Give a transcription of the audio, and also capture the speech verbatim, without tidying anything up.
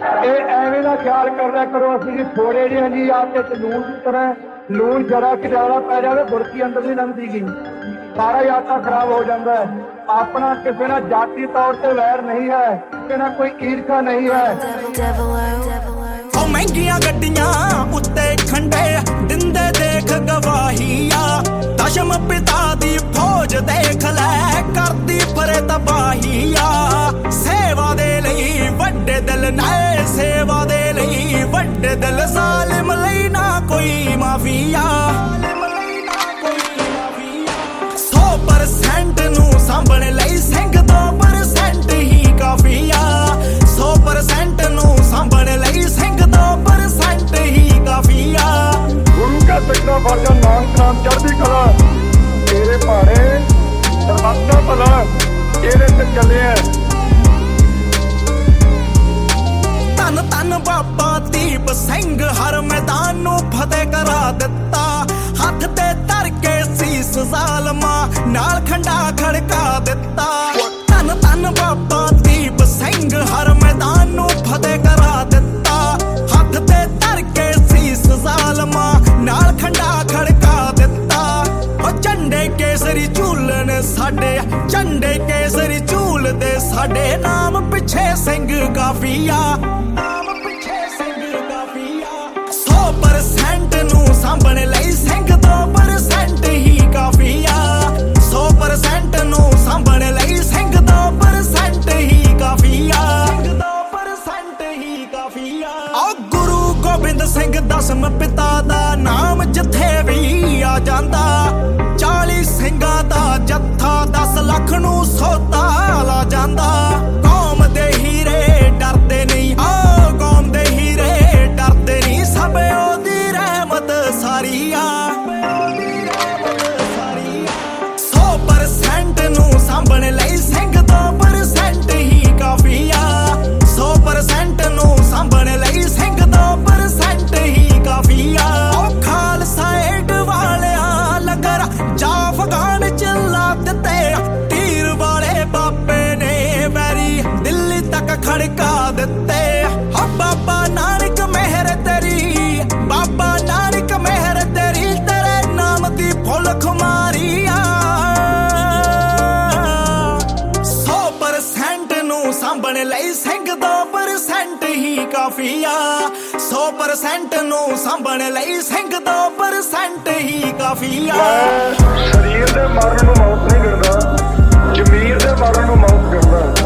ਇਹ ਐਵੇਂ ਦਾ ਖਿਆਲ ਕਰਨਾ ਕਰੋ ਅਸੀਂ ਥੋੜੇ ਜਿਹੇ ਜੀ ਆਤੇ ਤੇ ਲੂਣ ਦੀ ਤਰ੍ਹਾਂ ਲੂਣ ਜਰਾ ਕਿ ਜ਼ਿਆਦਾ ਪੈ ਜਾਵੇ ਬੁਰਕੀ ਅੰਦਰ ਨਹੀਂ ਲੰਘਦੀ ਗਈ, ਸਾਰਾ ਹੀ ਆਟਾ ਖਰਾਬ ਹੋ ਜਾਂਦਾ ਹੈ। ਆਪਣਾ ਕਿਸੇ ਨਾਲ ਜਾਤੀ ਤੌਰ ਤੇ ਵੈਰ ਨਹੀਂ ਹੈ, ਕਿਸੇ ਨਾਲ ਕੋਈ ਈਰਖਾ ਨਹੀਂ ਹੈ। ਉਹ ਮਹਿੰਗੀਆਂ ਗੱਡੀਆਂ ਉੱਤੇ ਖੰਡੇ ਦਿੰਦੇ ਦੇਖ ਗਵਾਹੀ ਆ, ਦਸ਼ਮ ਪਿਤਾ ਦੀ ਫੌਜ ਦੇਖ ਲੈ ਕਰਦੀ ਫਰੇ ਤਬਾਹੀ ਆ। ਸੇਵਾ ਦੇ ਲਈ ਵੱਡੇ ਦਿਲ ਨੇ, ਸੇਵਾ ਦੇ ਲਈ ਵੱਡੇ ਦਿਲ, ਜ਼ਾਲਿਮ ਲਈ ਨਾ ਕੋਈ ਮਾਫੀਆ। ਸੌ ਪਰਸੈਂਟ ਨੂੰ ਸਾਂਭਣ ਲਈ ਸਿੰਘ ਦੋ ਪਰਸੈਂਟ ਹੀ ਕਾਫੀ ਆ, ਸੌ ਪਰਸੈਂਟ ਨੂੰ ਸਾਂਭਣ ਲਈ ਸਿੰਘ ਦੋ ਪਰਸੈਂਟ ਹੀ ਕਾਫੀ ਆ। ਗੁਰੂ ਕਾ ਸਿੱਖਣਾ ਫਰਜ਼ਾ ਨਾਨਕ ਨਾਮ ਚੜ੍ਹਦੀ ਕਲਾ, ਤੇਰੇ ਭਾਣੇ ਸਰਬੱਤ ਭਲਾ ਇਹਦੇ ਤੇ ਚੱਲੇ ਆ। ਧੰਨ ਧੰਨ ਬਾਬਾ ਦੀਪ ਸਿੰਘ ਹਰ ਮੈਦਾਨ ਨੂੰ ਫਤਿਹ ਕਰਾ ਦਿੱਤਾ, ਹੱਥ ਤੇ ਧਰ ਕੇ ਸੀਸ ਜ਼ਾਲਮਾਂ ਨਾਲ ਖੰਡਾ ਖੜਕਾ ਦਿੱਤਾ। ਧੰਨ ਧੰਨ ਬਾਬਾ ਦੀਪ ਸਿੰਘ ਹਰ ਮੈਦਾਨ ਨੂੰ ਫਤਿਹ ਕਰਾ ਦਿੱਤਾ, ਹੱਥ ਤੇ ਧਰ ਕੇ ਸੀਸ ਜ਼ਾਲਮਾਂ ਨਾਲ ਖੰਡਾ ਖੜਕਾ ਦਿੱਤਾ। ਉਹ ਝੰਡੇ ਕੇਸਰੀ ਝੂਲਣ ਸਾਡੇ, ਝੰਡੇ ਕੇਸਰੀ ਝੂਲਦੇ ਸਾਡੇ, ਨਾਮ ਪਿੱਛੇ ਸਿੰਘ ਕਾਫੀ ਆ, ਨਾਮ ਪਿੱਛੇ ਸਿੰਘ ਕਾਫੀ ਆ। ਸੌ ਪਰਸੈਂਟ ਨੂੰ ਸਾਂਭਣ ਲਈ ਸਿੰਘ ਦੋ ਪਰਸੈਂਟ ਹੀ ਕਾਫੀ ਆ, ਸੌ ਪਰਸੈਂਟ ਨੂੰ ਸਾਂਭਣ ਲਈ ਸਿੰਘ ਦੋ ਪਰਸੈਂਟ ਹੀ ਕਾਫੀ ਆ, ਸਿੰਘ ਦੋ ਪਰਸੈਂਟ ਹੀ ਕਾਫੀ ਆ। ਓ ਗੁਰੂ ਗੋਬਿੰਦ ਸਿੰਘ ਦਸਮ ਪਿਤਾ ਦਾ ਨਾਮ ਜਿੱਥੇ ਵੀ ਆ ਜਾਂਦਾ, ਚਾਲੀ ਸਿੰਘਾਂ ਦਾ ਜੱਥਾ ਦਸ ਲੱਖ ਨੂੰ ਸੌਦਾ ਲਾ ਜਾਂਦਾ। ਕੌਮ ਦੇ ਹੀਰੇ ਡਰਦੇ ਨਹੀਂ, ਓ ਕੌਮ ਦੇ ਹੀਰੇ ਡਰਦੇ ਨਹੀਂ, ਸਭ ਉਹਦੀ ਰਹਿਮਤ ਸਾਰੀ ਆ। ਸੌ ਪਰਸੈਂਟ ਨੂੰ ਸਾਂਭਣ ਲਈ ਸਿੰਘ ਦੋ ਪਰਸੈਂਟ ਹੀ ਕਾਫੀ ਆ, ਸੌ ਪਰਸੈਂਟ ਨੂੰ ਸਾਂਭਣ ਲਈ ਸਿੰਘ ਦੋ ਪਰਸੈਂਟ ਹੀ ਕਾਫੀ ਆ। ਉਹ ਖਾਲਸਾ ਏਡ ਵਾਲਿਆਂ ਲੰਗਰ ਜਾ ਅਫਗਾਨ ਚ ਲਾ ਦਿੱਤੇ, ਤੀਰ ਵਾਲੇ ਬਾਬੇ ਨੇ ਵੈਰੀ ਦਿੱਲੀ ਤੱਕ ਖੜਕਾ ਦਿੱਤੇ। ਹਾ ਬਾਬਾ ਨਾਨਕ ਮਿਹਰ ਤੇਰੀ, ਬਾਬਾ ਨਾਨਕ ਮਿਹਰ ਤੇਰੀ, ਤੇਰੇ ਨਾਮ ਦੀ ਫੁੱਲ ਖੁਮਾਰੀ ਆ। ਸੌ ਪਰਸੈਂਟ ਨੂੰ ਸਾਂਭਣ ਲਈ ਸਿੰਘ ਦੋ ਪਰਸੈਂਟ ਹੀ ਕਾਫੀ ਆ, ਸੌ ਪਰਸੈਂਟ ਨੂੰ ਸਾਂਭਣ ਲਈ ਸਿੰਘ ਦੋ ਪਰਸੈਂਟ ਹੀ ਕਾਫੀ ਆ। ਸਰੀਰ ਦੇ ਮਰਨ ਨੂੰ ਮੌਤ ਨਹੀਂ ਕਰਦਾ, ਜ਼ਮੀਰ ਦੇ ਮਰਨ ਨੂੰ ਮੌਤ ਕਰਦਾ।